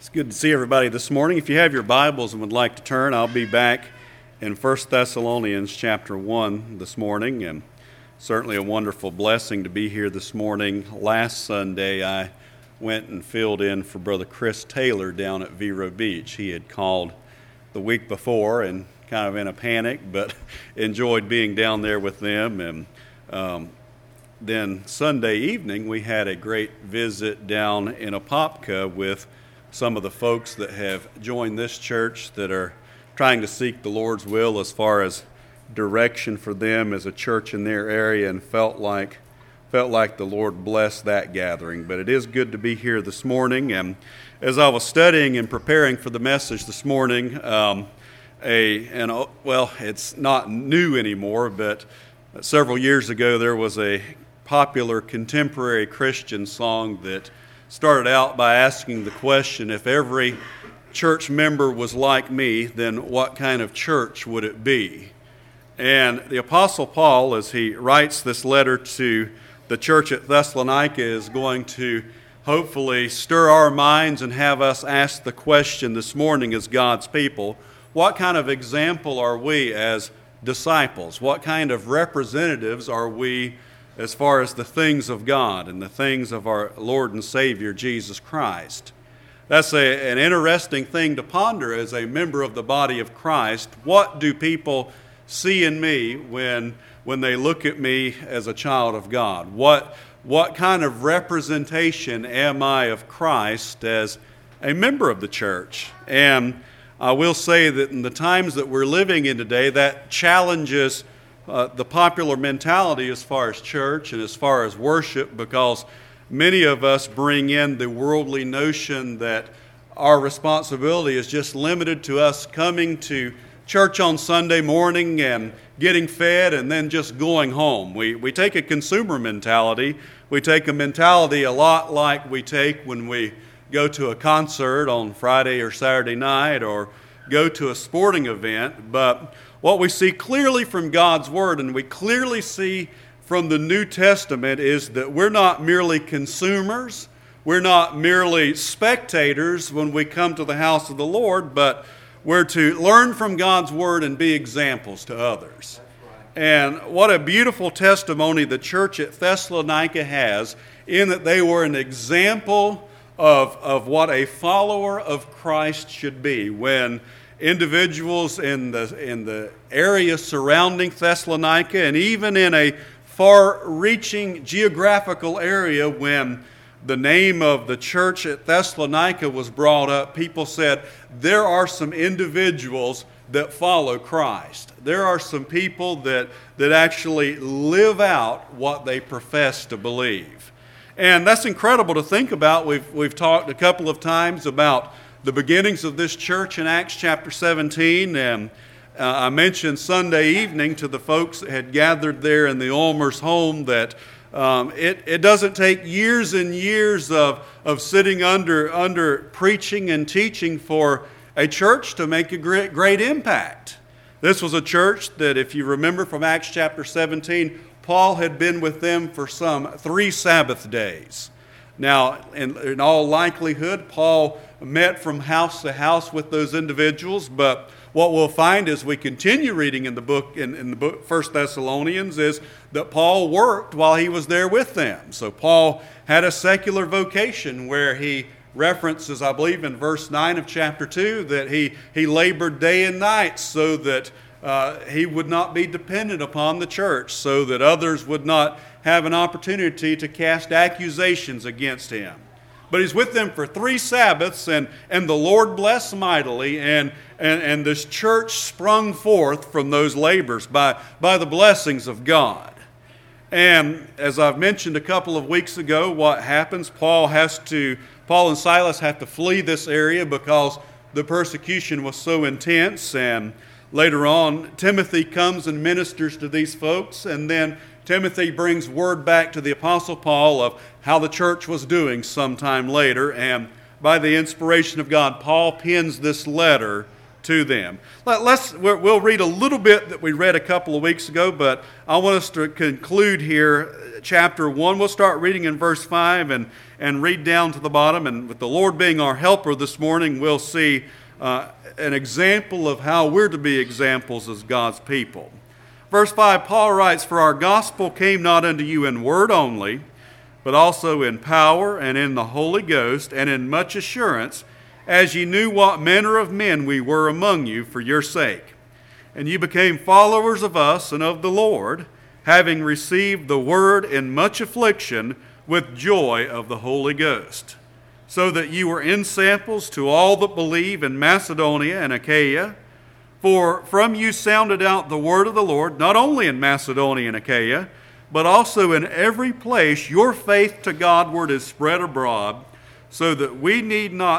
It's good to see everybody this morning. If you have your Bibles and would like to turn, I'll be back in 1 Thessalonians chapter 1 this morning, and certainly a wonderful blessing to be here this morning. Last Sunday, I went and filled in for Brother Chris Taylor down at Vero Beach. He had called the week before and kind of in a panic, but enjoyed being down there with them. And then Sunday evening, we had a great visit down in Apopka with some of the folks that have joined this church that are trying to seek the Lord's will as far as direction for them as a church in their area, and felt like the Lord blessed that gathering. But it is good to be here this morning. And as I was studying and preparing for the message this morning, it's not new anymore, but several years ago there was a popular contemporary Christian song that started out by asking the question, if every church member was like me, then what kind of church would it be? And the Apostle Paul, as he writes this letter to the church at Thessalonica, is going to hopefully stir our minds and have us ask the question this morning as God's people, what kind of example are we as disciples? What kind of representatives are we as far as the things of God and the things of our Lord and Savior, Jesus Christ? That's an interesting thing to ponder as a member of the body of Christ. What do people see in me when they look at me as a child of God? What kind of representation am I of Christ as a member of the church? And I will say that in the times that we're living in today, that challenges the popular mentality as far as church and as far as worship, because many of us bring in the worldly notion that our responsibility is just limited to us coming to church on Sunday morning and getting fed and then just going home. We take a consumer mentality. We take a mentality a lot like we take when we go to a concert on Friday or Saturday night or go to a sporting event. But what we see clearly from God's Word, and we clearly see from the New Testament, is that we're not merely consumers, we're not merely spectators when we come to the house of the Lord, but we're to learn from God's Word and be examples to others. And what a beautiful testimony the church at Thessalonica has, in that they were an example of what a follower of Christ should be. When individuals in the area surrounding Thessalonica, and even in a far-reaching geographical area, when the name of the church at Thessalonica was brought up, people said, there are some individuals that follow Christ. There are some people that actually live out what they profess to believe. And that's incredible to think about. We've talked a couple of times about the beginnings of this church in Acts chapter 17, and I mentioned Sunday evening to the folks that had gathered there in the Ulmer's home that it doesn't take years and years of sitting under preaching and teaching for a church to make a great impact. This was a church that, if you remember from Acts chapter 17, Paul had been with them for some 3 Sabbath days. Now, in all likelihood, Paul met from house to house with those individuals, but what we'll find as we continue reading in the book 1 Thessalonians is that Paul worked while he was there with them. So Paul had a secular vocation where he references, I believe in verse 9 of chapter 2, that he labored day and night so that he would not be dependent upon the church, so that others would not have an opportunity to cast accusations against him. But he's with them for 3 Sabbaths, and the Lord blessed mightily, and this church sprung forth from those labors by the blessings of God. And as I've mentioned a couple of weeks ago, what happens, Paul and Silas have to flee this area because the persecution was so intense, and later on, Timothy comes and ministers to these folks, and then Timothy brings word back to the Apostle Paul of how the church was doing sometime later, and by the inspiration of God, Paul pens this letter to them. We'll read a little bit that we read a couple of weeks ago, but I want us to conclude here chapter 1. We'll start reading in verse 5 and read down to the bottom. And with the Lord being our helper this morning, we'll see an example of how we're to be examples as God's people. Verse 5, Paul writes, "For our gospel came not unto you in word only, but also in power and in the Holy Ghost and in much assurance, as ye knew what manner of men we were among you for your sake. And ye became followers of us and of the Lord, having received the word in much affliction with joy of the Holy Ghost, so that ye were ensamples to all that believe in Macedonia and Achaia. For from you sounded out the word of the Lord, not only in Macedonia and Achaia, but also in every place your faith to Godward is spread abroad, so that we need not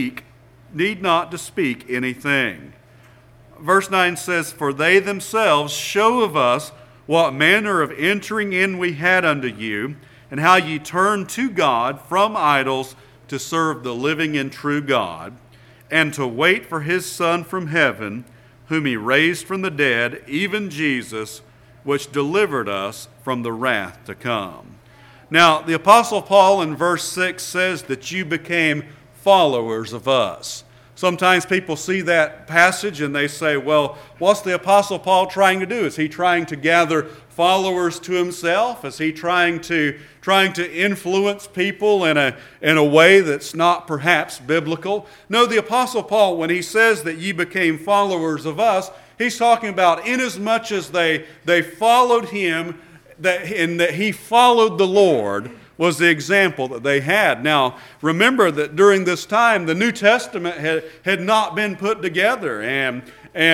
to speak anything." Verse 9 says, "For they themselves show of us what manner of entering in we had unto you, and how ye turned to God from idols to serve the living and true God, and to wait for his Son from heaven, whom he raised from the dead, even Jesus, which delivered us from the wrath to come." Now, the Apostle Paul in verse 6 says that you became followers of us. Sometimes people see that passage and they say, well, what's the Apostle Paul trying to do? Is he trying to gather followers to himself? Is he trying to influence people in a way that's not perhaps biblical? No, the Apostle Paul, when he says that ye became followers of us, he's talking about inasmuch as they followed him, and that he followed the Lord was the example that they had. Now, remember that during this time, the New Testament had not been put together, and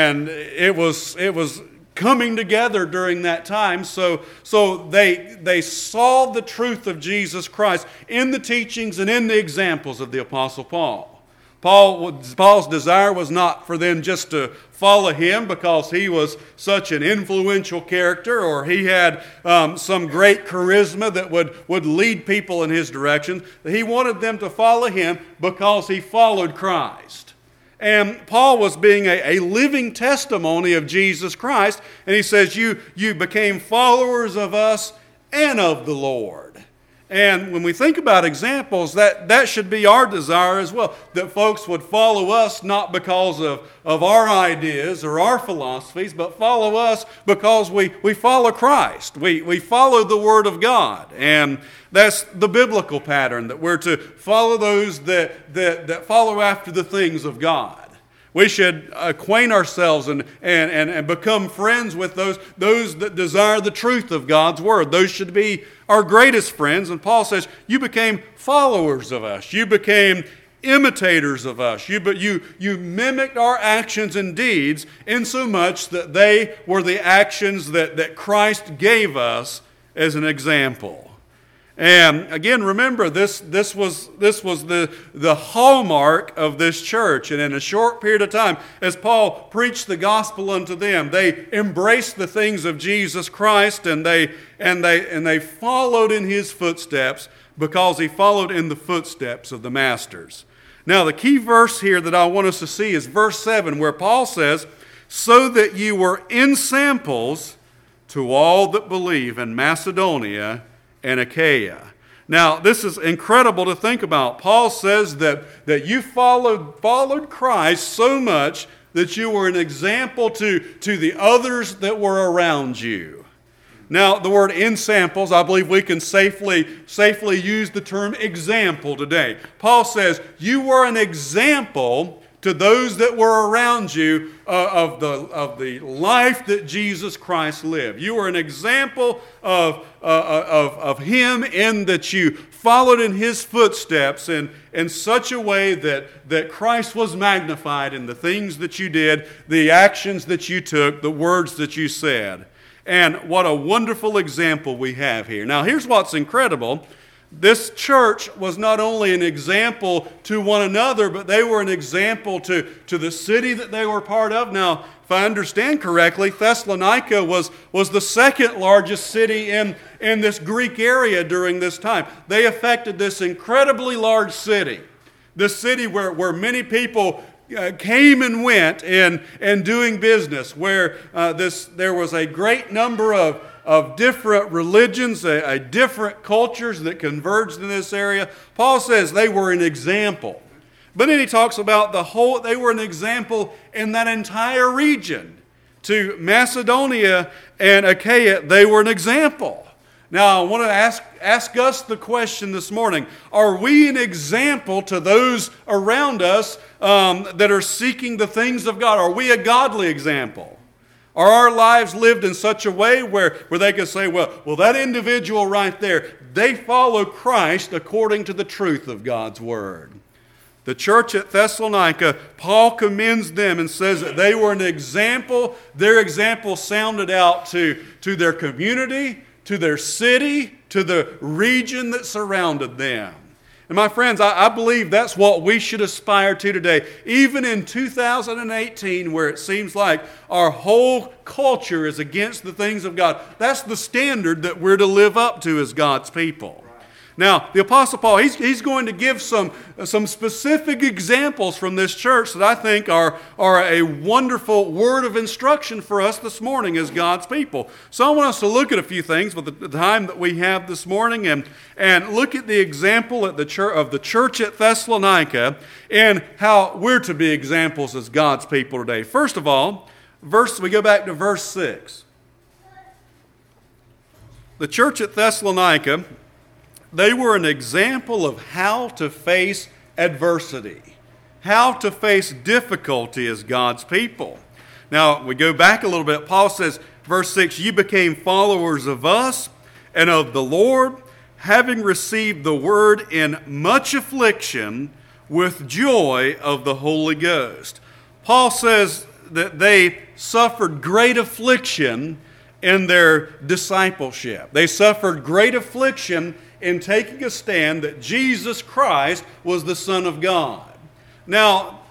it was coming together during that time. So they saw the truth of Jesus Christ in the teachings and in the examples of the Apostle Paul. Paul's desire was not for them just to follow him because he was such an influential character, or he had some great charisma that would lead people in his direction. He wanted them to follow him because he followed Christ. And Paul was being a living testimony of Jesus Christ, and he says, you became followers of us and of the Lord. And when we think about examples, that should be our desire as well, that folks would follow us not because of our ideas or our philosophies, but follow us because we follow Christ. We follow the Word of God. And that's the biblical pattern, that we're to follow those that follow after the things of God. We should acquaint ourselves and become friends with those that desire the truth of God's Word. Those should be our greatest friends. And Paul says, you became followers of us. You became imitators of us. You mimicked our actions and deeds insomuch that they were the actions that Christ gave us as an example. And again, remember, this was the hallmark of this church. And in a short period of time, as Paul preached the gospel unto them, they embraced the things of Jesus Christ, and they followed in his footsteps because he followed in the footsteps of the masters. Now, the key verse here that I want us to see is verse 7, where Paul says, "So that you were ensamples to all that believe in Macedonia and Achaia." Now, this is incredible to think about. Paul says that you followed Christ so much that you were an example to the others that were around you. Now, the word ensamples, I believe we can safely use the term example today. Paul says you were an example to those that were around you of the life that Jesus Christ lived. You were an example of him in that you followed in his footsteps in such a way that Christ was magnified in the things that you did, the actions that you took, the words that you said. And what a wonderful example we have here. Now, here's what's incredible. This church was not only an example to one another, but they were an example to the city that they were part of. Now, if I understand correctly, Thessalonica was the second largest city in this Greek area during this time. They affected this incredibly large city. This city where many people came and went in doing business, where there was a great number of different religions, different cultures that converged in this area. Paul says they were an example. But then he talks about they were an example in that entire region. To Macedonia and Achaia, they were an example. Now, I want to ask us the question this morning. Are we an example to those around us that are seeking the things of God? Are we a godly example? Are our lives lived in such a way where they can say, well, that individual right there, they follow Christ according to the truth of God's Word. The church at Thessalonica, Paul commends them and says that they were an example. Their example sounded out to their community, to their city, to the region that surrounded them. And my friends, I believe that's what we should aspire to today. Even in 2018, where it seems like our whole culture is against the things of God, that's the standard that we're to live up to as God's people. Now, the Apostle Paul, he's going to give some specific examples from this church that I think are a wonderful word of instruction for us this morning as God's people. So I want us to look at a few things with the time that we have this morning and look at the example of the church at Thessalonica and how we're to be examples as God's people today. First of all, we go back to verse 6. The church at Thessalonica, they were an example of how to face adversity, how to face difficulty as God's people. Now, we go back a little bit. Paul says, verse 6, you became followers of us and of the Lord, having received the word in much affliction with joy of the Holy Ghost. Paul says that they suffered great affliction in their discipleship. They suffered great affliction in taking a stand that Jesus Christ was the Son of God. Now,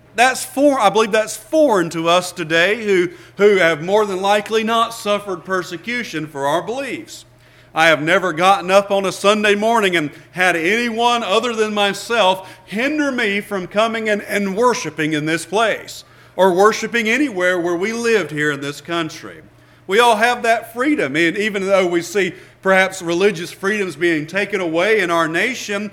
I believe that's foreign to us today who have more than likely not suffered persecution for our beliefs. I have never gotten up on a Sunday morning and had anyone other than myself hinder me from coming and worshiping in this place or worshiping anywhere where we lived here in this country. We all have that freedom, and even though we see perhaps religious freedoms being taken away in our nation,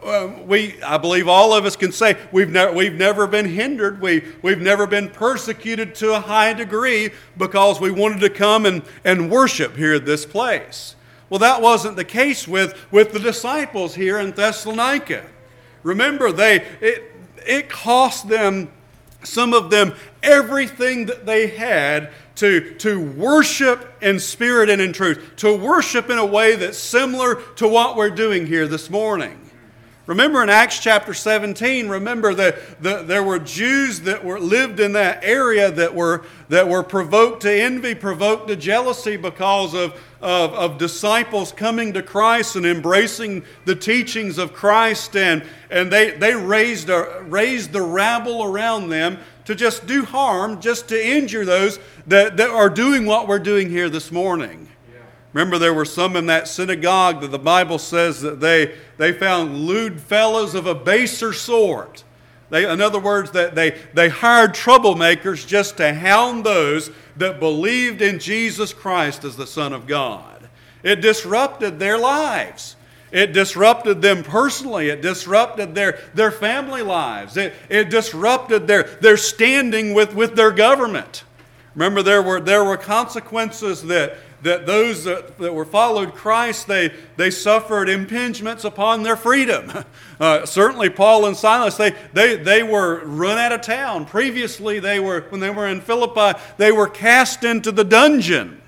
I believe all of us can say we've never been hindered. We've never been persecuted to a high degree because we wanted to come and worship here at this place. Well, that wasn't the case with the disciples here in Thessalonica. Remember, it cost them, some of them, everything that they had to worship in spirit and in truth, to worship in a way that's similar to what we're doing here this morning. Remember in Acts chapter 17, remember that there were Jews that lived in that area that were provoked to envy, provoked to jealousy because of disciples coming to Christ and embracing the teachings of Christ, and they raised the rabble around them to just do harm, just to injure those that are doing what we're doing here this morning. Yeah. Remember, there were some in that synagogue that the Bible says that they found lewd fellows of a baser sort. In other words, that they hired troublemakers just to hound those that believed in Jesus Christ as the Son of God. It disrupted their lives. It disrupted them personally. It disrupted their family lives. It disrupted their standing with their government. Remember, there were consequences that those that were followed Christ, they suffered impingements upon their freedom. Certainly Paul and Silas, they were run out of town. Previously, when they were in Philippi, they were cast into the dungeon.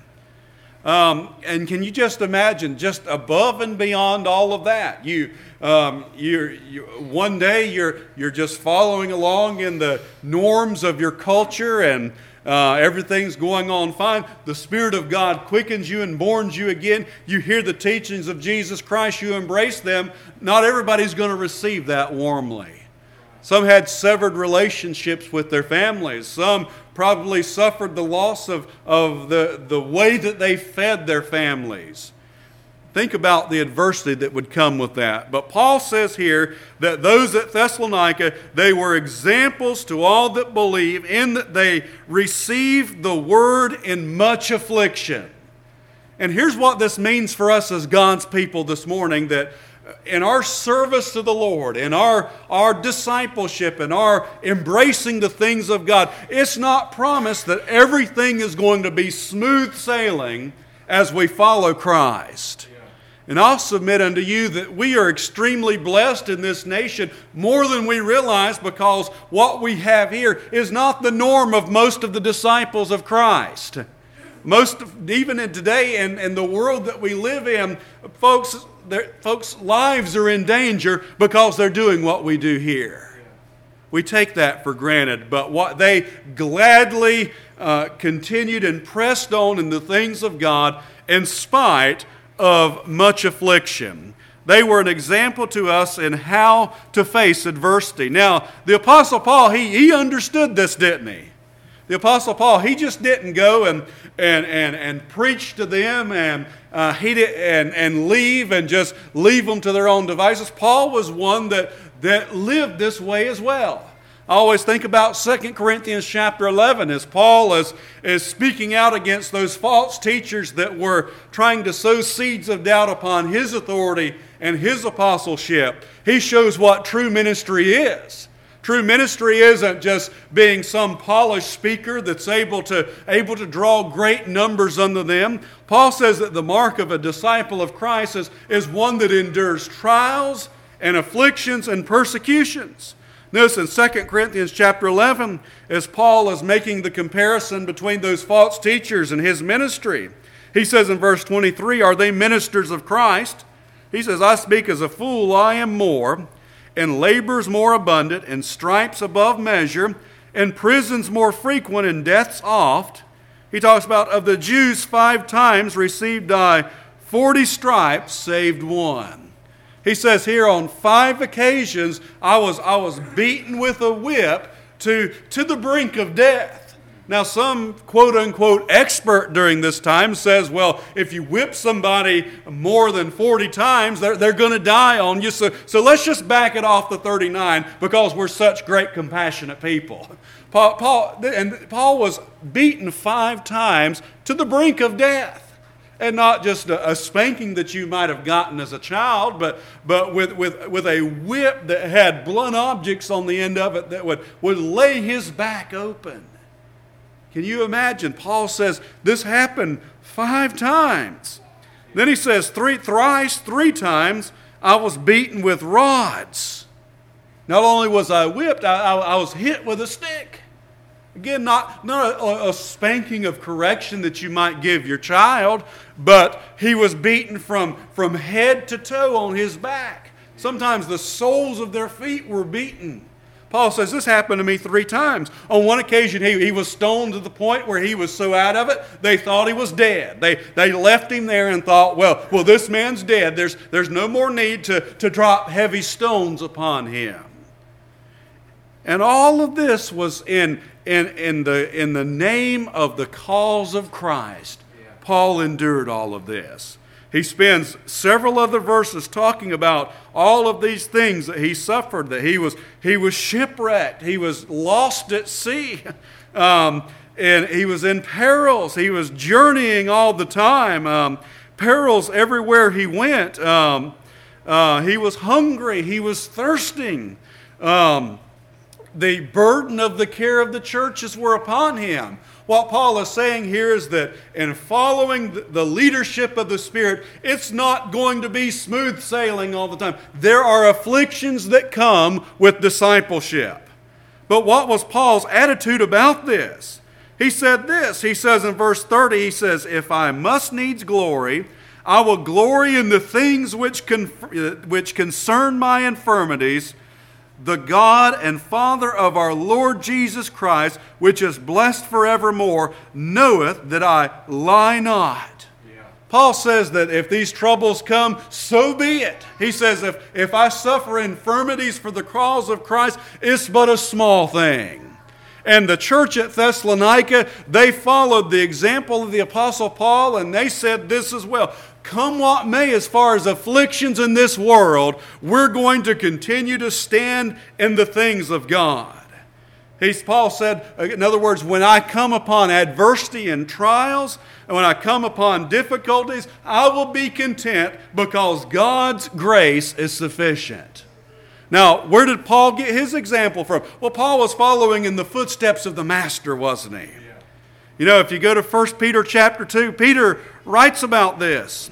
And can you just imagine, just above and beyond all of that, one day you're just following along in the norms of your culture and everything's going on fine. The Spirit of God quickens you and borns you again. You hear the teachings of Jesus Christ. You embrace them. Not everybody's going to receive that warmly. Some had severed relationships with their families. Some probably suffered the loss of the way that they fed their families. think about the adversity that would come with that. But Paul says here that those at Thessalonica, they were examples to all that believe, in that they received the word in much affliction. And here's what this means for us as God's people this morning, that in our service to the Lord, in our discipleship, in our embracing the things of God, it's not promised that everything is going to be smooth sailing as we follow Christ. And I'll submit unto you that we are extremely blessed in this nation, more than we realize, because what we have here is not the norm of most of the disciples of Christ. Even in today and the world that we live in, folks' lives are in danger because they're doing what we do here. We take that for granted, but what they gladly continued and pressed on in the things of God in spite of much affliction. They were an example to us in how to face adversity. Now, the Apostle Paul, he understood this, didn't he? The Apostle Paul, he just didn't go and preach to them and leave and just leave them to their own devices. Paul was one that lived this way as well. I always think about 2 Corinthians chapter 11 as Paul is speaking out against those false teachers that were trying to sow seeds of doubt upon his authority and his apostleship. He shows what true ministry is. True ministry isn't just being some polished speaker that's able to draw great numbers unto them. Paul says that the mark of a disciple of Christ is one that endures trials and afflictions and persecutions. Notice in 2 Corinthians chapter 11, as Paul is making the comparison between those false teachers and his ministry, he says in verse 23, "Are they ministers of Christ?" He says, "I speak as a fool, I am more, and labors more abundant, and stripes above measure, and prisons more frequent, and deaths oft." He talks about, "Of the Jews 5 times received I 40 stripes, saved one." He says here, on 5 occasions I was beaten with a whip to the brink of death. Now some quote-unquote expert during this time says, well, if you whip somebody more than 40 times, they're going to die on you. So let's just back it off to 39 because we're such great compassionate people. Paul was beaten 5 times to the brink of death. And not just a spanking that you might have gotten as a child, but with a whip that had blunt objects on the end of it that would lay his back open. Can you imagine? Paul says this happened 5 times. Then he says thrice, 3 times, I was beaten with rods. Not only was I whipped, I was hit with a stick. Again, not a spanking of correction that you might give your child, but he was beaten from head to toe on his back. Sometimes the soles of their feet were beaten. Paul says, this happened to me 3 times. On one occasion, he was stoned to the point where he was so out of it, they thought he was dead. They left him there and thought, well, this man's dead. There's no more need to drop heavy stones upon him. And all of this was in the name of the cause of Christ. Paul endured all of this. He spends several other verses talking about all of these things that he suffered, that he was shipwrecked, he was lost at sea, and he was in perils. He was journeying all the time, perils everywhere he went. He was hungry, he was thirsting. The burden of the care of the churches were upon him. What Paul is saying here is that in following the leadership of the Spirit, it's not going to be smooth sailing all the time. There are afflictions that come with discipleship. But what was Paul's attitude about this? He said this. He says in verse 30, he says, "If I must needs glory, I will glory in the things which concern my infirmities. The God and Father of our Lord Jesus Christ, which is blessed forevermore, knoweth that I lie not." Yeah. Paul says that if these troubles come, so be it. He says if I suffer infirmities for the cause of Christ, it's but a small thing. And the church at Thessalonica, they followed the example of the Apostle Paul, and they said this as well. Come what may, as far as afflictions in this world, we're going to continue to stand in the things of God. Paul said, in other words, when I come upon adversity and trials, and when I come upon difficulties, I will be content because God's grace is sufficient. Now, where did Paul get his example from? Well, Paul was following in the footsteps of the Master, wasn't he? You know, if you go to 1 Peter chapter 2, Peter writes about this.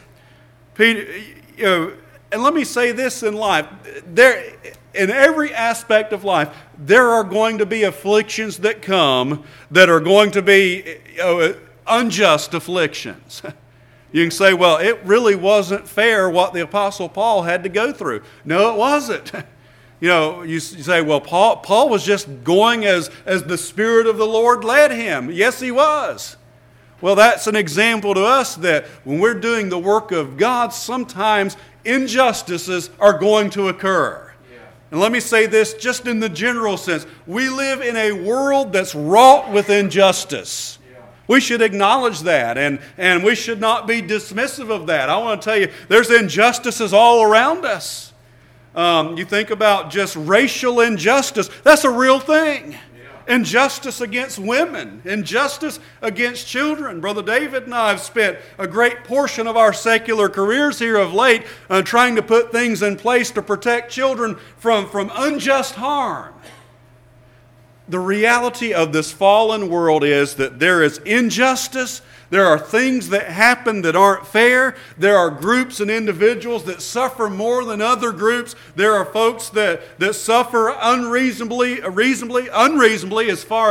And let me say this in life. In every aspect of life, there are going to be afflictions that come that are going to be unjust afflictions. You can say, well, it really wasn't fair what the Apostle Paul had to go through. No, it wasn't. You know, you say, well, Paul was just going as the Spirit of the Lord led him. Yes, he was. Well, that's an example to us that when we're doing the work of God, sometimes injustices are going to occur. Yeah. And let me say this just in the general sense. We live in a world that's wrought with injustice. Yeah. We should acknowledge that, and we should not be dismissive of that. I want to tell you, there's injustices all around us. You think about just racial injustice. That's a real thing. Yeah. Injustice against women. Injustice against children. Brother David and I have spent a great portion of our secular careers here of late trying to put things in place to protect children from unjust harm. The reality of this fallen world is that there is injustice. There are things that happen that aren't fair. There are groups and individuals that suffer more than other groups. There are folks that suffer unreasonably as far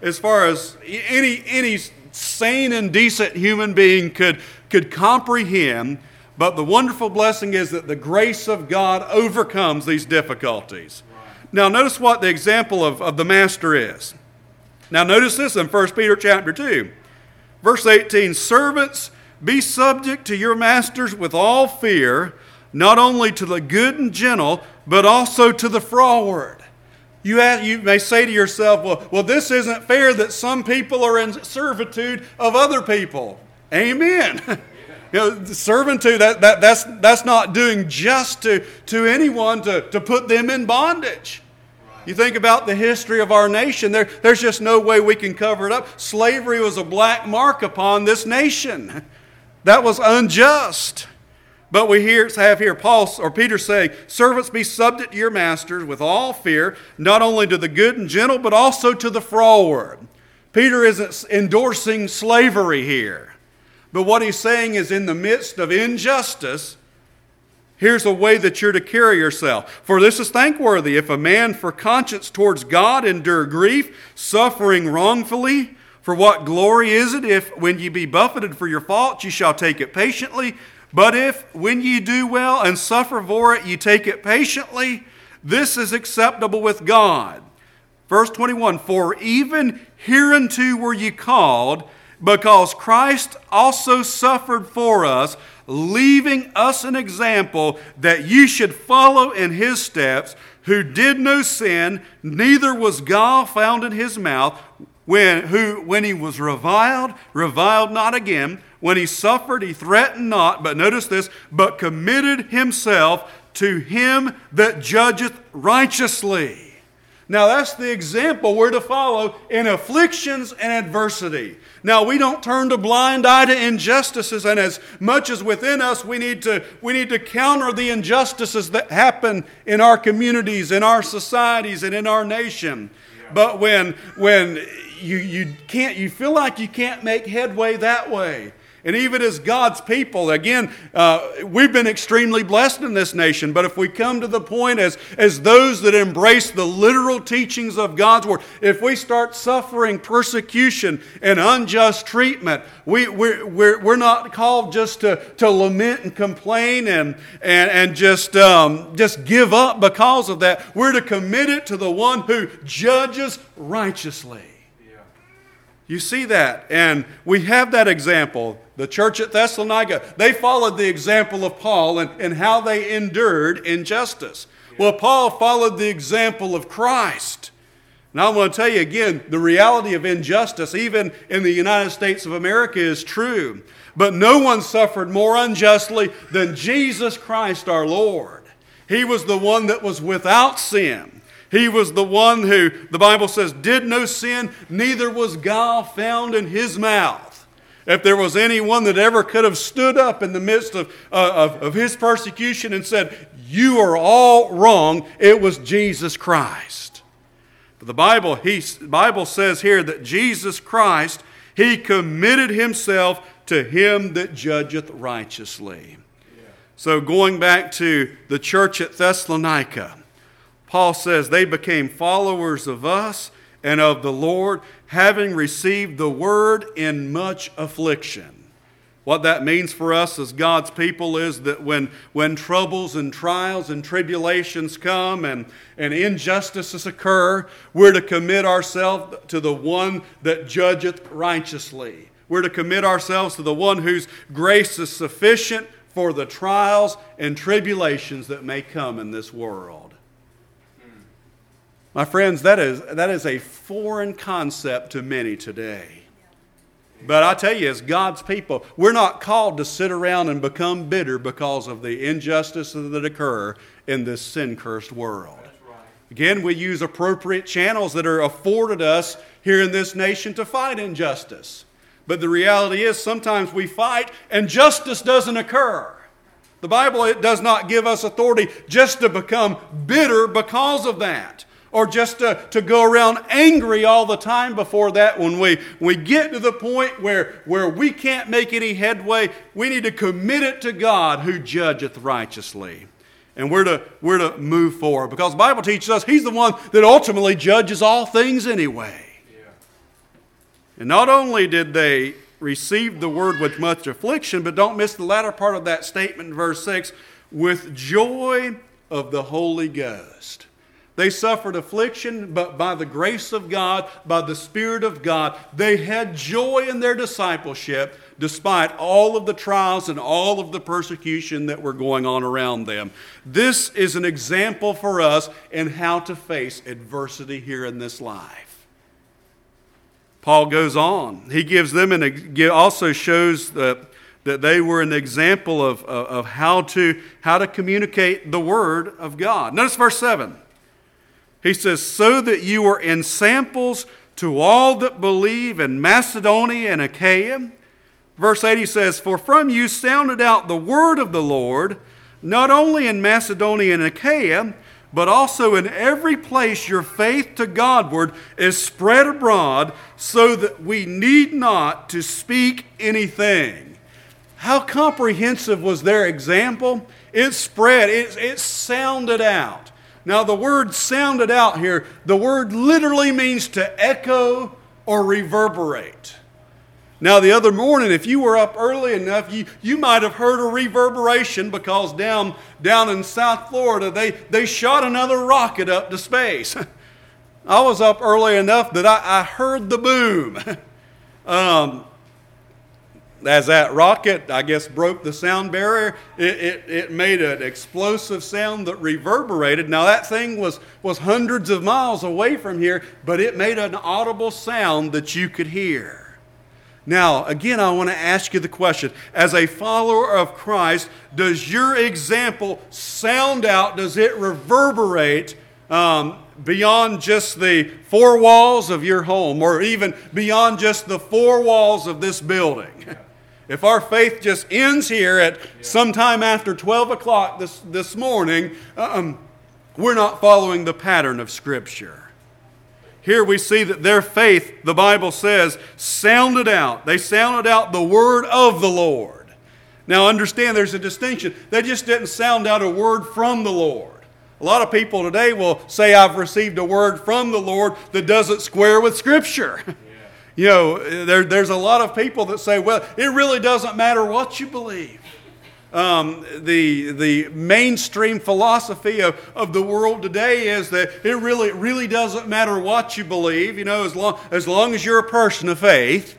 as any sane and decent human being could comprehend. But the wonderful blessing is that the grace of God overcomes these difficulties. Now notice what the example of the Master is. Now notice this in 1 Peter chapter 2. Verse 18, servants, be subject to your masters with all fear, not only to the good and gentle, but also to the froward. You may say to yourself, well, this isn't fair that some people are in servitude of other people. Amen. You know, servitude, that's not doing just to anyone to put them in bondage. You think about the history of our nation, there's just no way we can cover it up. Slavery was a black mark upon this nation. That was unjust. But we have here Peter saying, servants, be subject to your masters with all fear, not only to the good and gentle, but also to the froward. Peter isn't endorsing slavery here. But what he's saying is in the midst of injustice, here's a way that you're to carry yourself. For this is thankworthy, if a man for conscience towards God endure grief, suffering wrongfully. For what glory is it if, when ye be buffeted for your faults, ye shall take it patiently? But if, when ye do well and suffer for it, ye take it patiently, this is acceptable with God. Verse 21, for even hereunto were ye called, because Christ also suffered for us, leaving us an example that ye should follow in his steps, who did no sin, neither was gall found in his mouth, when he was reviled not again, when he suffered, he threatened not, but notice this, but committed himself to him that judgeth righteously. Now that's the example we're to follow in afflictions and adversity. Now we don't turn a blind eye to injustices, and as much as within us we need to counter the injustices that happen in our communities, in our societies, and in our nation. Yeah. But when you feel like you can't make headway that way. And even as God's people, again, we've been extremely blessed in this nation. But if we come to the point as those that embrace the literal teachings of God's Word, if we start suffering persecution and unjust treatment, we're not called just to lament and complain and just give up because of that. We're to commit it to the one who judges righteously. You see that, and we have that example. The church at Thessalonica, they followed the example of Paul and how they endured injustice. Well, Paul followed the example of Christ. And I want to tell you again, the reality of injustice, even in the United States of America, is true. But no one suffered more unjustly than Jesus Christ our Lord. He was the one that was without sin. He was the one who, the Bible says, did no sin, neither was guile found in his mouth. If there was anyone that ever could have stood up in the midst of his persecution and said, "You are all wrong," it was Jesus Christ. But the Bible says here that Jesus Christ, He committed Himself to Him that judgeth righteously. Yeah. So going back to the church at Thessalonica, Paul says they became followers of us and of the Lord, having received the word in much affliction. What that means for us as God's people is that when troubles and trials and tribulations come and injustices occur, we're to commit ourselves to the one that judgeth righteously. We're to commit ourselves to the one whose grace is sufficient for the trials and tribulations that may come in this world. My friends, that is a foreign concept to many today. But I tell you, as God's people, we're not called to sit around and become bitter because of the injustices that occur in this sin-cursed world. Right. Again, we use appropriate channels that are afforded us here in this nation to fight injustice. But the reality is sometimes we fight and justice doesn't occur. The Bible, it does not give us authority just to become bitter because of that. Or just to go around angry all the time before that. When we get to the point where we can't make any headway, we need to commit it to God who judgeth righteously. And we're to move forward. Because the Bible teaches us He's the one that ultimately judges all things anyway. Yeah. And not only did they receive the word with much affliction, but don't miss the latter part of that statement in verse 6, with joy of the Holy Ghost. They suffered affliction, but by the grace of God, by the Spirit of God, they had joy in their discipleship despite all of the trials and all of the persecution that were going on around them. This is an example for us in how to face adversity here in this life. Paul goes on. He gives them also shows that they were an example of how to communicate the Word of God. Notice verse 7. He says, so that you were ensamples to all that believe in Macedonia and Achaia. Verse 8 he says, for from you sounded out the word of the Lord, not only in Macedonia and Achaia, but also in every place your faith to Godward is spread abroad, so that we need not to speak anything. How comprehensive was their example? It spread, it sounded out. Now the word sounded out here, the word literally means to echo or reverberate. Now the other morning, if you were up early enough, you might have heard a reverberation because down in South Florida, they shot another rocket up to space. I was up early enough that I heard the boom. As that rocket, I guess, broke the sound barrier, it made an explosive sound that reverberated. Now that thing was hundreds of miles away from here, but it made an audible sound that you could hear. Now, again, I want to ask you the question. As a follower of Christ, does your example sound out? Does it reverberate beyond just the four walls of your home, or even beyond just the four walls of this building? If our faith just ends here at sometime after 12 o'clock this morning, we're not following the pattern of Scripture. Here we see that their faith, the Bible says, sounded out. They sounded out the word of the Lord. Now understand there's a distinction. They just didn't sound out a word from the Lord. A lot of people today will say, I've received a word from the Lord that doesn't square with Scripture. You know, there's a lot of people that say, well, it really doesn't matter what you believe. The mainstream philosophy of the world today is that it really doesn't matter what you believe, you know, as long as you're a person of faith.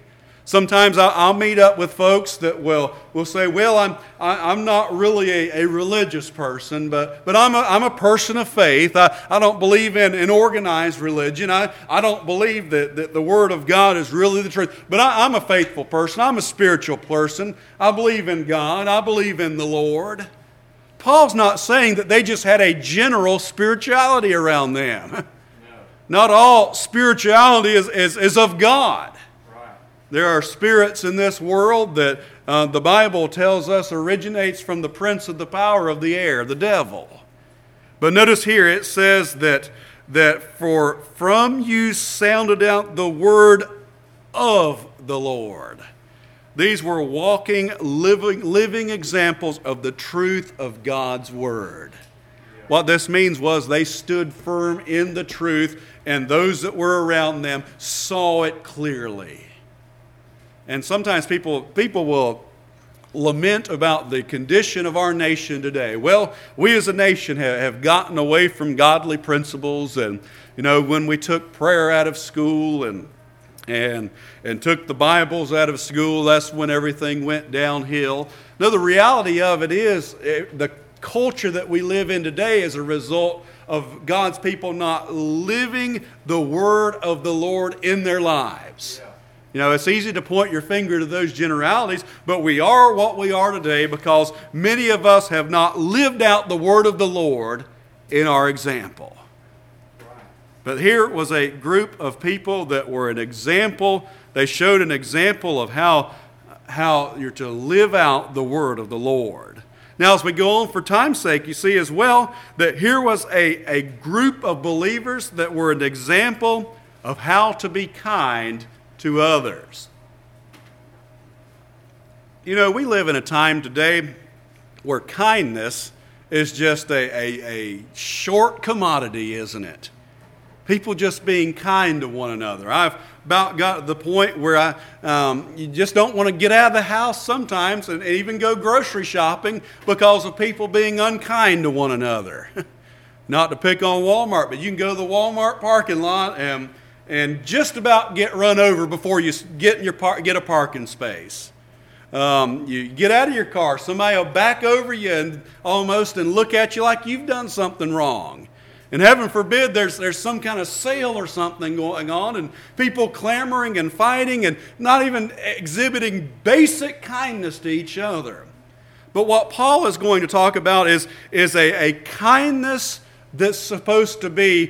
Sometimes I'll meet up with folks that will say, well, I'm not really a religious person, but I'm a person of faith. I don't believe in organized religion. I don't believe that the Word of God is really the truth. But I'm a faithful person. I'm a spiritual person. I believe in God. I believe in the Lord. Paul's not saying that they just had a general spirituality around them. No. Not all spirituality is of God. There are spirits in this world that the Bible tells us originates from the prince of the power of the air, the devil. But notice here it says that for from you sounded out the word of the Lord. These were walking, living examples of the truth of God's Word. What this means was they stood firm in the truth, and those that were around them saw it clearly. And sometimes people will lament about the condition of our nation today. Well, we as a nation have gotten away from godly principles, and when we took prayer out of school and took the Bibles out of school, that's when everything went downhill. No, the reality of it is the culture that we live in today is a result of God's people not living the word of the Lord in their lives. It's easy to point your finger to those generalities, but we are what we are today because many of us have not lived out the word of the Lord in our example. But here was a group of people that were an example. They showed an example of how you're to live out the word of the Lord. Now, as we go on for time's sake, you see as well that here was a group of believers that were an example of how to be kind to others. We live in a time today where kindness is just a short commodity, isn't it? People just being kind to one another. I've about got to the point where you just don't want to get out of the house sometimes and even go grocery shopping because of people being unkind to one another. Not to pick on Walmart, but you can go to the Walmart parking lot and just about get run over before you get a parking space. You get out of your car, somebody will back over you and look at you like you've done something wrong. And heaven forbid there's some kind of sale or something going on and people clamoring and fighting and not even exhibiting basic kindness to each other. But what Paul is going to talk about is a kindness that's supposed to be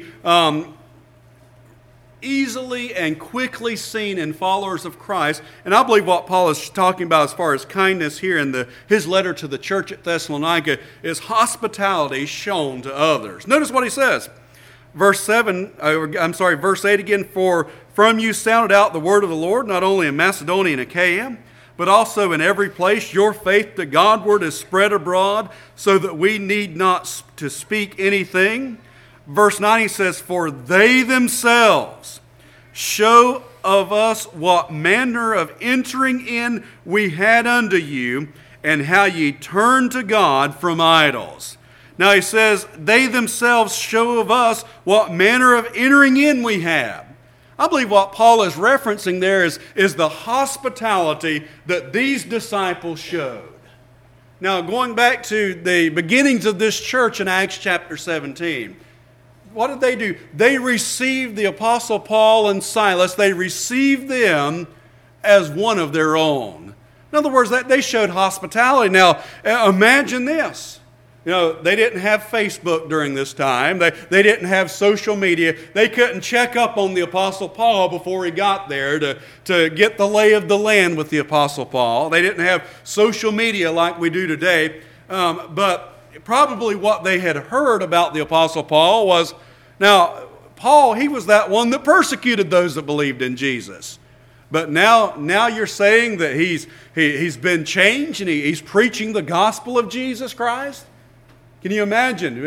easily and quickly seen in followers of Christ. And I believe what Paul is talking about as far as kindness here in his letter to the church at Thessalonica is hospitality shown to others. Notice what he says. Verse 8 again, for from you sounded out the word of the Lord, not only in Macedonia and Achaia, but also in every place your faith to Godward is spread abroad, so that we need not to speak anything. Verse 9 he says, for they themselves show of us what manner of entering in we had unto you, and how ye turned to God from idols. Now he says, they themselves show of us what manner of entering in we have. I believe what Paul is referencing there is the hospitality that these disciples showed. Now, going back to the beginnings of this church in Acts chapter 17, what did they do? They received the Apostle Paul and Silas. They received them as one of their own. In other words, they showed hospitality. Now, imagine this. They didn't have Facebook during this time. They didn't have social media. They couldn't check up on the Apostle Paul before he got there to get the lay of the land with the Apostle Paul. They didn't have social media like we do today. But probably what they had heard about the Apostle Paul was, now, Paul, he was that one that persecuted those that believed in Jesus. But now you're saying that he's been changed and he's preaching the gospel of Jesus Christ? Can you imagine?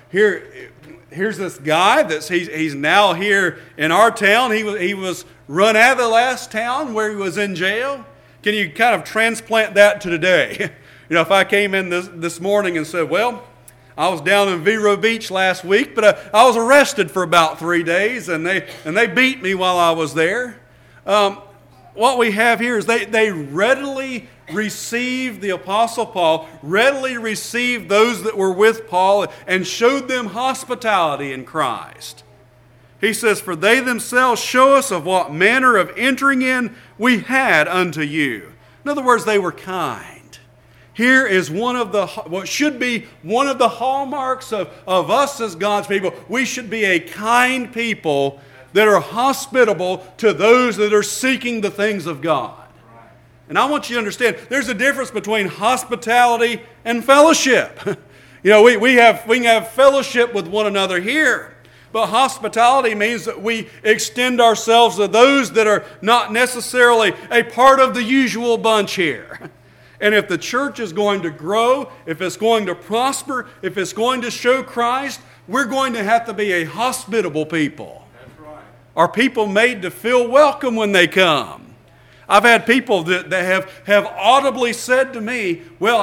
Here's this guy he's now here in our town. He was run out of the last town where he was in jail. Can you kind of transplant that to today? If I came in this morning and said, well, I was down in Vero Beach last week, but I was arrested for about 3 days, and they beat me while I was there. what we have here is they readily received the Apostle Paul, readily received those that were with Paul, and showed them hospitality in Christ. He says, for they themselves show us of what manner of entering in we had unto you. In other words, they were kind. Here is what should be one of the hallmarks of us as God's people. We should be a kind people that are hospitable to those that are seeking the things of God. And I want you to understand, there's a difference between hospitality and fellowship. We can have fellowship with one another here. But hospitality means that we extend ourselves to those that are not necessarily a part of the usual bunch here. And if the church is going to grow, if it's going to prosper, if it's going to show Christ, we're going to have to be a hospitable people. That's right. Are people made to feel welcome when they come? I've had people that have audibly said to me, well,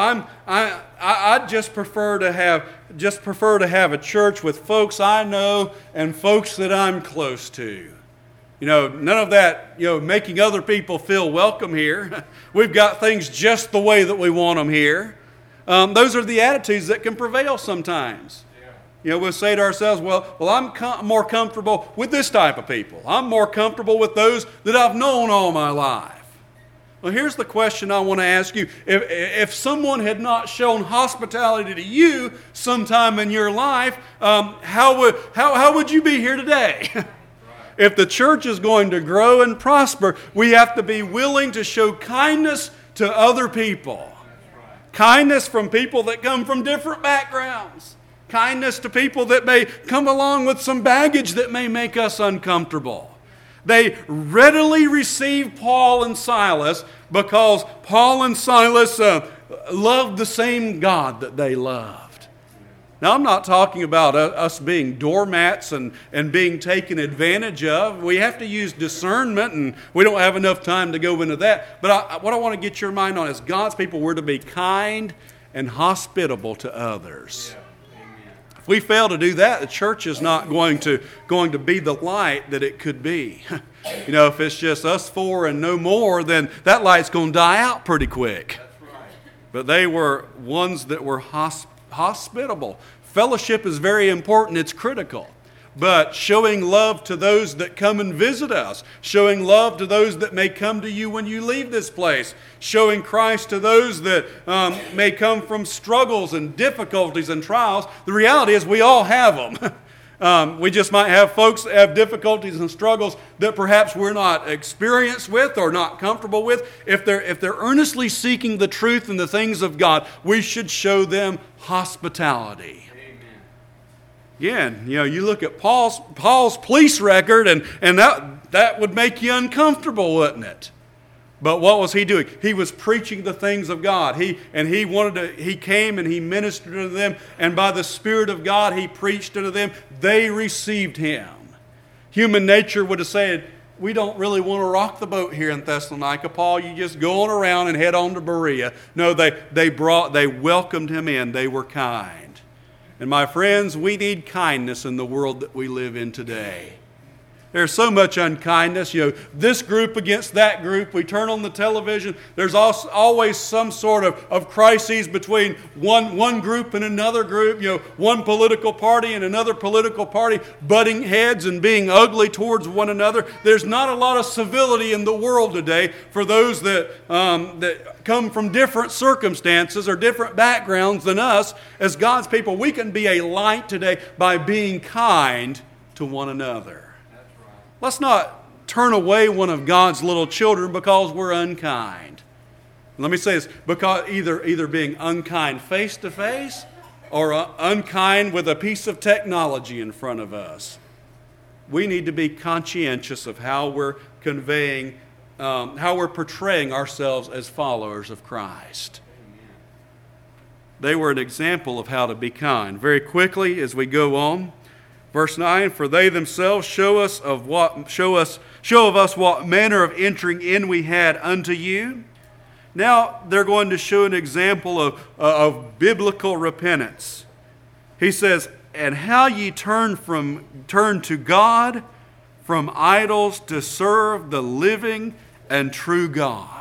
I just prefer to have a church with folks I know and folks that I'm close to. None of that, making other people feel welcome here. We've got things just the way that we want them here. Those are the attitudes that can prevail sometimes. We'll say to ourselves, well, I'm more comfortable with this type of people. I'm more comfortable with those that I've known all my life. Well, here's the question I want to ask you. If someone had not shown hospitality to you sometime in your life, how would you be here today? If the church is going to grow and prosper, we have to be willing to show kindness to other people. Kindness from people that come from different backgrounds. Kindness to people that may come along with some baggage that may make us uncomfortable. They readily received Paul and Silas because Paul and Silas loved the same God that they loved. Now, I'm not talking about us being doormats and being taken advantage of. We have to use discernment, and we don't have enough time to go into that. But what I want to get your mind on is God's people were to be kind and hospitable to others. If we fail to do that, the church is not going to be the light that it could be. If it's just us four and no more, then that light's going to die out pretty quick. But they were ones that were hospitable. Fellowship is very important. It's critical. But showing love to those that come and visit us, showing love to those that may come to you when you leave this place, showing Christ to those that may come from struggles and difficulties and trials. The reality is we all have them. We just might have folks that have difficulties and struggles that perhaps we're not experienced with or not comfortable with. If they're earnestly seeking the truth and the things of God, we should show them hospitality. Again, you look at Paul's police record, and that would make you uncomfortable, wouldn't it? But what was he doing? He was preaching the things of God. He came and he ministered to them, and by the Spirit of God he preached unto them. They received him. Human nature would have said, we don't really want to rock the boat here in Thessalonica, Paul. You just go on around and head on to Berea. No, they welcomed him in. They were kind. And my friends, we need kindness in the world that we live in today. There's so much unkindness, this group against that group. We turn on the television, there's always some sort of crises between one group and another group, one political party and another political party butting heads and being ugly towards one another. There's not a lot of civility in the world today for those that come from different circumstances or different backgrounds than us. As God's people, we can be a light today by being kind to one another. Let's not turn away one of God's little children because we're unkind. Let me say this, because either being unkind face to face or unkind with a piece of technology in front of us. We need to be conscientious of how we're conveying, how we're portraying ourselves as followers of Christ. They were an example of how to be kind. Very quickly as we go on. Verse 9, for they themselves show of us what manner of entering in we had unto you. Now they're going to show an example of biblical repentance. He says, and how ye turn to God from idols to serve the living and true God.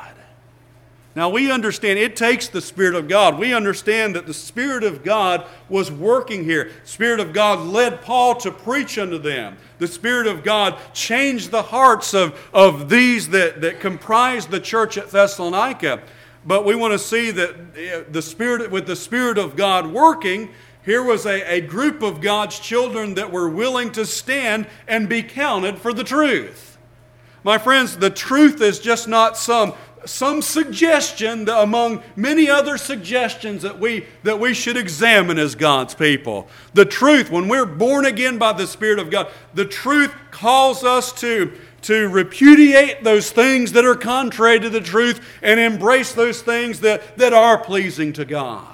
Now we understand it takes the Spirit of God. We understand that the Spirit of God was working here. The Spirit of God led Paul to preach unto them. The Spirit of God changed the hearts of these that comprised the church at Thessalonica. But we want to see that with the Spirit of God working, here was a group of God's children that were willing to stand and be counted for the truth. My friends, the truth is just not some suggestion among many other suggestions that we should examine as God's people. The truth, when we're born again by the Spirit of God, the truth calls us to repudiate those things that are contrary to the truth and embrace those things that are pleasing to God.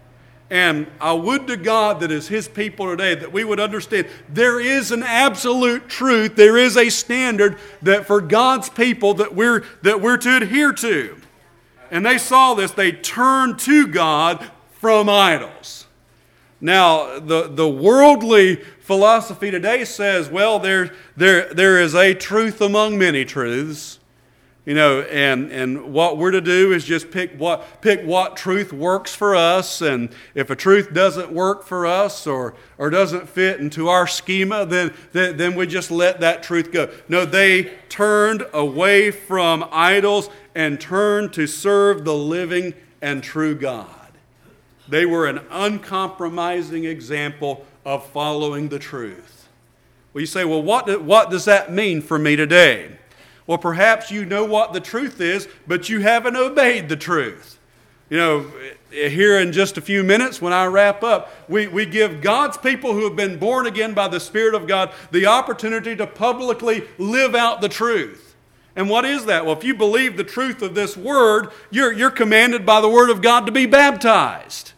And I would to God that as His people today that we would understand there is an absolute truth, there is a standard that for God's people that we're to adhere to. And they saw this, they turned to God from idols. Now, the worldly philosophy today says, well, there is a truth among many truths. You know, and what we're to do is just pick what truth works for us, and if a truth doesn't work for us or doesn't fit into our schema, then we just let that truth go. No, they turned away from idols and turned to serve the living and true God. They were an uncompromising example of following the truth. Well, you say, well, what does that mean for me today? Well, perhaps you know what the truth is, but you haven't obeyed the truth. You know, here in just a few minutes when I wrap up, we give God's people who have been born again by the Spirit of God the opportunity to publicly live out the truth. And what is that? Well, if you believe the truth of this Word, you're commanded by the Word of God to be baptized.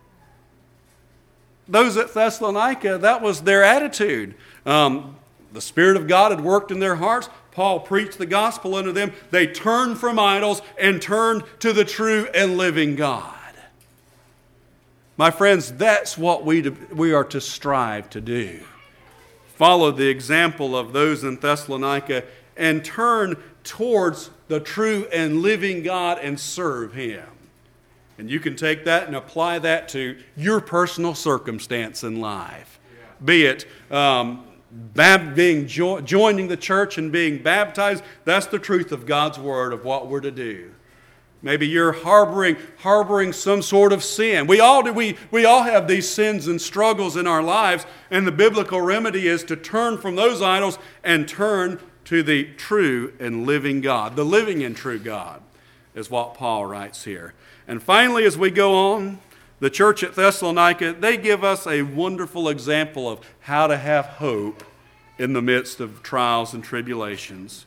Those at Thessalonica, that was their attitude. The Spirit of God had worked in their hearts. Paul preached the gospel unto them. They turned from idols and turned to the true and living God. My friends, that's what we are to strive to do. Follow the example of those in Thessalonica and turn towards the true and living God and serve Him. And you can take that and apply that to your personal circumstance in life. Be it joining the church and being baptized. That's the truth of God's Word of what we're to do. Maybe you're harboring some sort of sin. We all do. We all have these sins and struggles in our lives, and the biblical remedy is to turn from those idols and turn to the true and living God. The living and true God is what Paul writes here. And finally, as we go on, the church at Thessalonica, they give us a wonderful example of how to have hope in the midst of trials and tribulations.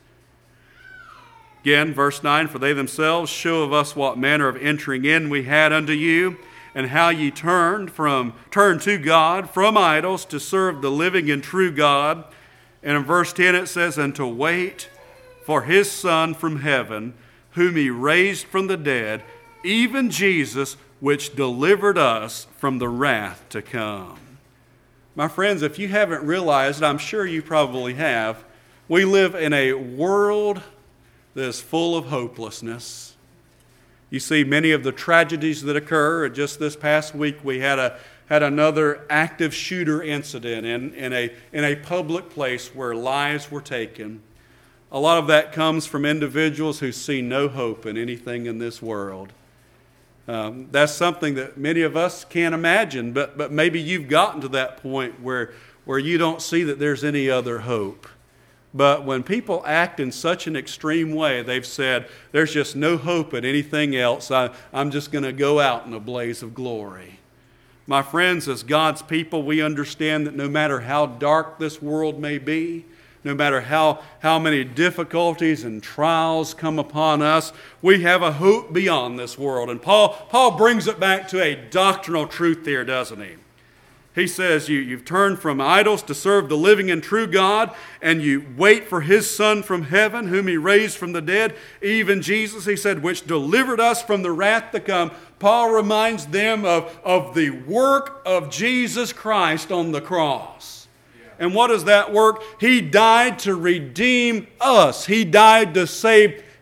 Again, verse 9, for they themselves show of us what manner of entering in we had unto you, and how ye turned to God from idols to serve the living and true God. And in verse 10 it says, and to wait for His Son from heaven, whom He raised from the dead, even Jesus, which delivered us from the wrath to come. My friends, if you haven't realized, I'm sure you probably have, we live in a world that is full of hopelessness. You see many of the tragedies that occur. Just this past week we had another active shooter incident in a public place where lives were taken. A lot of that comes from individuals who see no hope in anything in this world. That's something that many of us can't imagine, but maybe you've gotten to that point where you don't see that there's any other hope. But when people act in such an extreme way, they've said, there's just no hope in anything else. I'm just going to go out in a blaze of glory. My friends, as God's people, we understand that no matter how dark this world may be, no matter how many difficulties and trials come upon us, we have a hope beyond this world. And Paul brings it back to a doctrinal truth here, doesn't he? He says, you've turned from idols to serve the living and true God, and you wait for His Son from heaven, whom He raised from the dead, even Jesus, he said, which delivered us from the wrath to come. Paul reminds them of the work of Jesus Christ on the cross. And what is that work? He died to redeem us. He died to save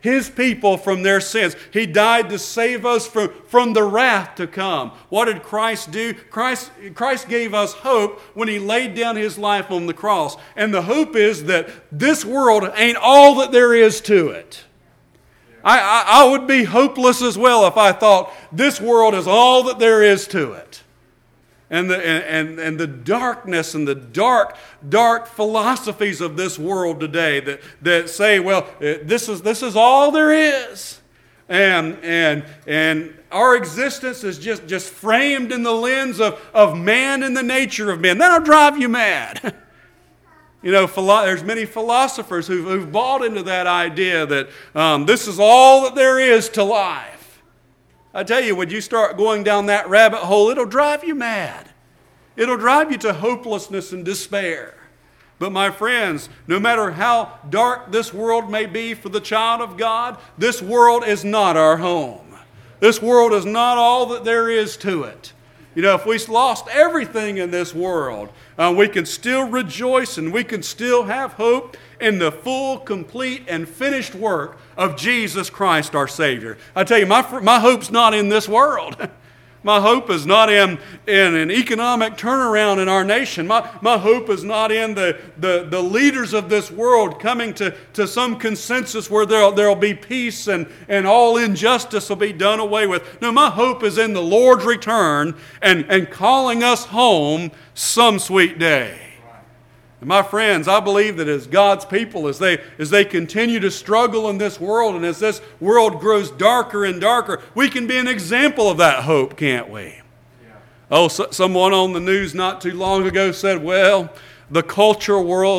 His people from their sins. He died to save us from the wrath to come. What did Christ do? Christ gave us hope when He laid down His life on the cross. And the hope is that this world ain't all that there is to it. I would be hopeless as well if I thought this world is all that there is to it. And the darkness and the dark philosophies of this world today that say, well, this is all there is. And our existence is just framed in the lens of man and the nature of man. That'll drive you mad. You know, there's many philosophers who've bought into that idea that this is all that there is to life. I tell you, when you start going down that rabbit hole, it'll drive you mad. It'll drive you to hopelessness and despair. But my friends, no matter how dark this world may be for the child of God, this world is not our home. This world is not all that there is to it. You know, if we lost everything in this world, we can still rejoice and we can still have hope in the full, complete, and finished work of Jesus Christ our Savior. I tell you, my hope's not in this world. My hope is not in an economic turnaround in our nation. My hope is not in the leaders of this world coming to some consensus where there'll be peace and all injustice will be done away with. No, my hope is in the Lord's return and calling us home some sweet day. And my friends, I believe that as God's people, as they continue to struggle in this world, and as this world grows darker and darker, we can be an example of that hope, can't we? Yeah. Oh, someone on the news not too long ago said, well, the culture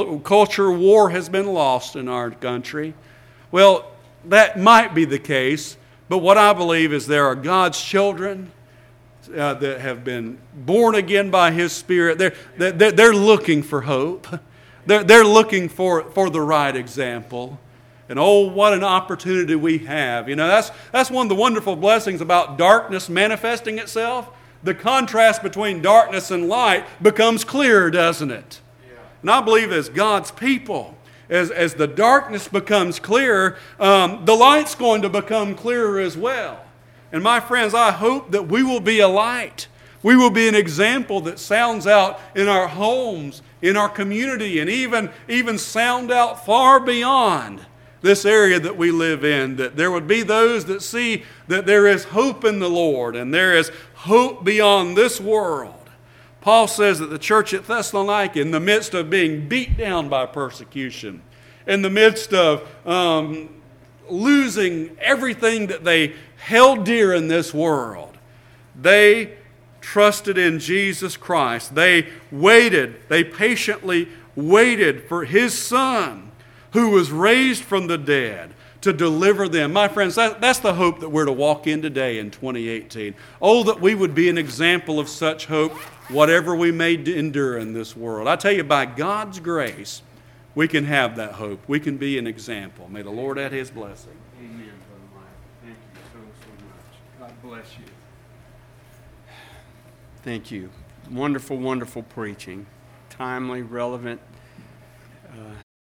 war has been lost in our country. Well, that might be the case, but what I believe is there are God's children that have been born again by His Spirit. They're looking for hope. They're looking for the right example. And oh, what an opportunity we have. You know, that's one of the wonderful blessings about darkness manifesting itself. The contrast between darkness and light becomes clearer, doesn't it? Yeah. And I believe as God's people, as the darkness becomes clearer, the light's going to become clearer as well. And my friends, I hope that we will be a light. We will be an example that sounds out in our homes, in our community, and even sound out far beyond this area that we live in. That there would be those that see that there is hope in the Lord and there is hope beyond this world. Paul says that the church at Thessalonica, in the midst of being beat down by persecution, in the midst of losing everything that they held dear in this world, they trusted in Jesus Christ. They patiently waited for His Son, who was raised from the dead, to deliver them. My friends, that's the hope that we're to walk in today in 2018. Oh, that we would be an example of such hope, whatever we may endure in this world. I tell you, by God's grace, we can have that hope. We can be an example. May the Lord add His blessing. Amen, Brother Mike. Thank you so much. God bless you. Thank you. Wonderful, wonderful preaching. Timely, relevant,